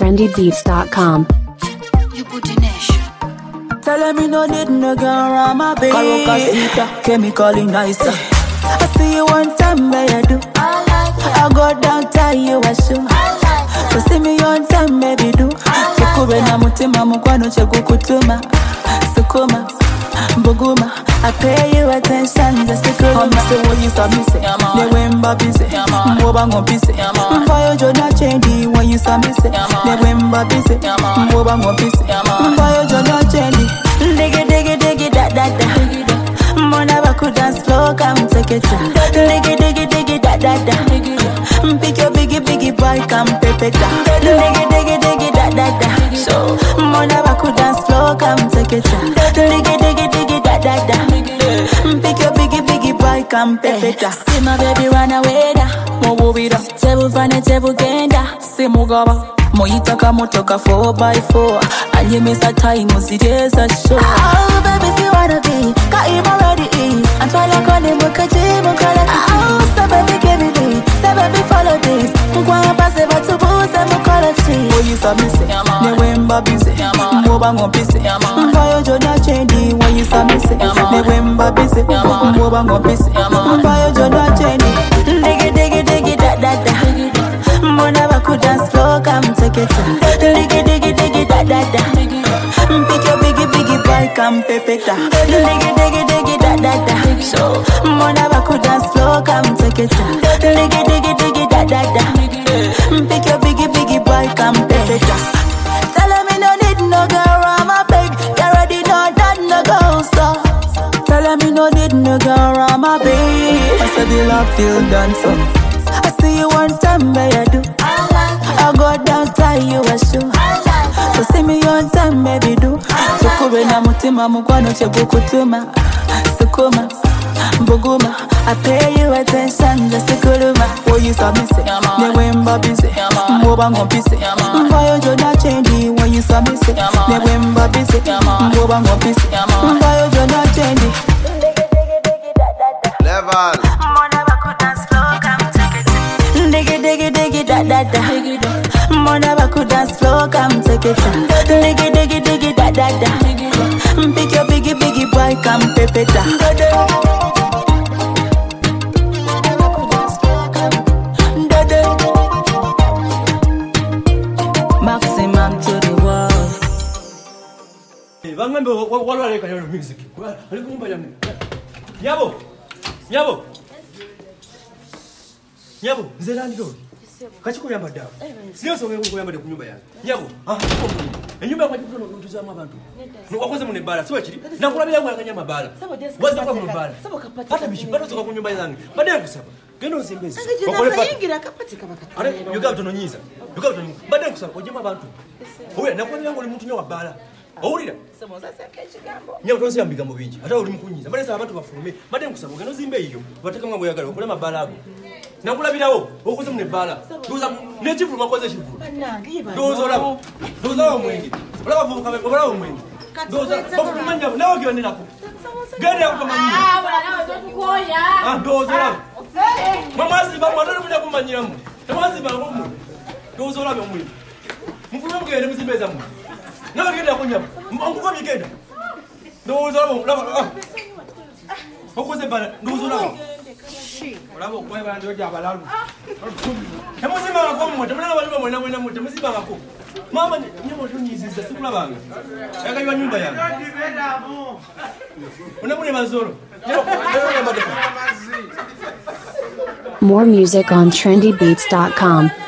trendybeats.com. You put in ash. Tell me no need no girl around my baby. Carocasita, chemically nicer. I see you one time, baby, I do. I go down, tie you a shoe. So see me on time, baby, do. Chekube na mutima mukwano chekukutuma. Sukuma, buguma. I pay you attention, just to go. I'm say what you saw me say. They went busy. Mwoba ngopise. Mvayo jona chendi. When you saw me say. They went busy. Mwoba ngopise. Mvayo jona chendi. Diggy diggy diggy da da da. Mona baku dance floor, come take it. Diggy diggy diggy da da da. Pick your biggie biggie boy, come pepe da. Diggy diggy diggy da da da. So Mona baku dance floor, come take it. Diggy diggy diggy da da da. Pick your biggie boy, come pepe da. See my baby run away da. Mo bubira, tebu fane tebu genda. See mugaba. Moitaka motoka 4x4. And you miss a time, days a show. Oh, baby, see what I be. Got him already in. And try like on him, look at him, look at him. Oh, so baby, give me this. So baby, follow this. Mkwa pass it, but to boost and mukology. Oh, you saw me say. Ne wemba busy. Mwoba ngopise. Mvayo jona chendi. When you saw me say. Ne wemba busy. Mwoba ngopise. Mvayo jona chendi. Diggy, diggy, diggy, da, da, da. Mona baku dance floor, come take it. Diggy diggy diggy da da da. Pick your biggie boy, come pepe da. Diggy diggy diggy da da da. So Mona baku dance floor, come take it. Diggy diggy diggy da da da. Pick your biggie boy, come pepe da. Tell me no need no girl around my baby. You already know that no go so. Tell me no need no girl around my baby. I said the love feel done so. I see you one time, baby, I do. I go down, tie you a shoe. So see me on time, baby, do. Chekube na mutima mukwano chekukutuma. Sukuma, buguma. I pay you attention, just to kuluma. Oh, you saw me say. Ne wemba busy. Mwoba ngopise. Mvayo jona chendi. When you saw me say. Ne wemba busy. Mwoba ngopise. Mvayo jona chendi. Level. Diggy diggy diggy da da da. Mona baku dance floor, come take it. Diggy diggy diggy da da da. Pick your biggie boy, come pepe da. Maximum to the world. Vangambe walwale kanyalo music. Ali kunyumba yangu. Nyabo. Nyabo. Nyabo, nzela ndiro. Kachiko yamba dawa. Sio so ngeke kuyamba ku nyumba yangu. Nyabo, enyumba kwa chikuno kutuzama abantu. Nokwakoze mune bala, siwe chiri. Nakulabira yangu akanyama bala. Waza kwa mbala. Hata bishi bado toka ku nyumba yangu. Baada ya kusaba. Gendo simbezi. Okole pata. Kapatika bakati. Are, yuga tunonyiza. Yuga tunonyiza. Baada ya kusaba ojema abantu. Oya, nakwambia yangu ni mtu nyowa bala. Owulira? Semoza sekechigambo. Nyawo tonse ambigambo bingi. Ata oli mukunyiza. Baada ya abantu bafulume. Baada ya kusaba gendo zimbe iyo. Bataka ngambo yagala okole mabalago. Nakulabirawo okuze mune bala. Duza nechivulu makoze chivulu. Banangi bana. Doza omwenge. Olaba vuka olaba omwenge. Doza bakumanya nawo gende nako. Gende akumanya. Bana tukoya. Doza. Mama siba mwana munya kumanyira mu. Mama siba ngomu. Doza olaba omwenge. Mufulu mugende musibeza mu. Nawo gende akunyama. Nguko bigenda. Doza olaba. Okuze bala. Doza olaba. Olabo kwa bana ndio jabalalu. Temuzima ngako mmoja, mwana wali mwana mmoja, temuzima ngako. Mama nyemo tunyiziza sikula banga. Yakaiwa nyumba yangu. Unamune mazoro. More music on trendybeats.com.